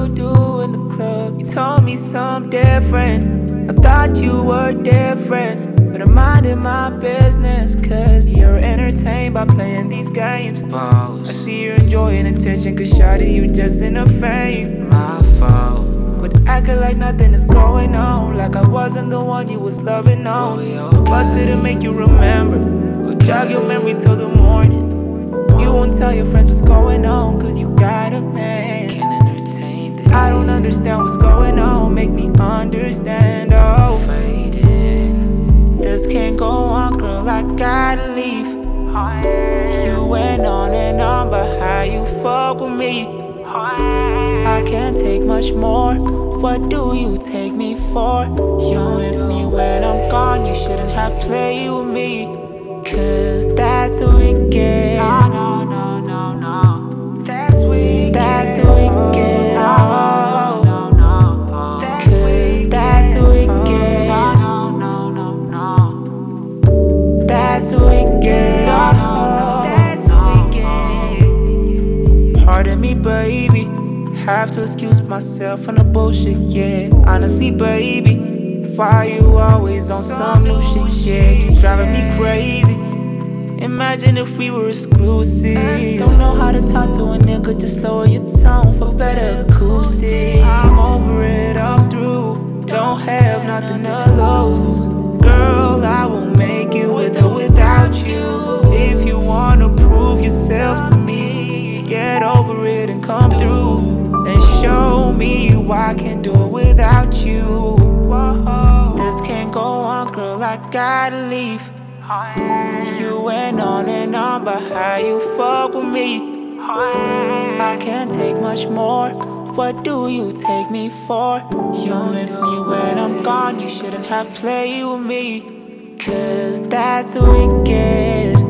you do in the club? You told me something different. I thought you were different, but I'm minding my business, cause you're entertained by playing these games. I see you're enjoying attention, cause shawty, you just in a fame. My fault. But acting like nothing is going on, like I wasn't the one you was loving on. Busted to make you remember, or jog your memory till the morning. You won't tell your friends what's going on, cause you got a man. Can't entertain this. I don't understand what's going on, make me understand, oh. Fading. This can't go on, girl, I gotta leave. You went on and on about how you fuck with me. I can't take much more. What do you take me for? You miss me when I'm gone, you shouldn't have played with me, cause that's what we get. No, no, no, no. That's wicked. That's wicked. Oh, no, no. Cause that's wicked. No, no, no, no. That's wicked. Oh, that's wicked. Pardon me, baby. Have to excuse myself from the bullshit, yeah. Honestly, baby, why you always on some new shit, yeah? You driving me crazy. Imagine if we were exclusive. Don't know how to talk to a nigga, just lower your tone for better acoustics. I'm over it, I'm through. Don't have nothing to lose. Girl, I will make it with or without you. If you wanna prove yourself to me, get over it and come through. Then show me why I can't do it without you. Whoa. This can't go on, girl, I gotta leave. You went on and on about how you fuck with me. I can't take much more. What do you take me for? You miss me when I'm gone, you shouldn't have played with me, cause that's wicked.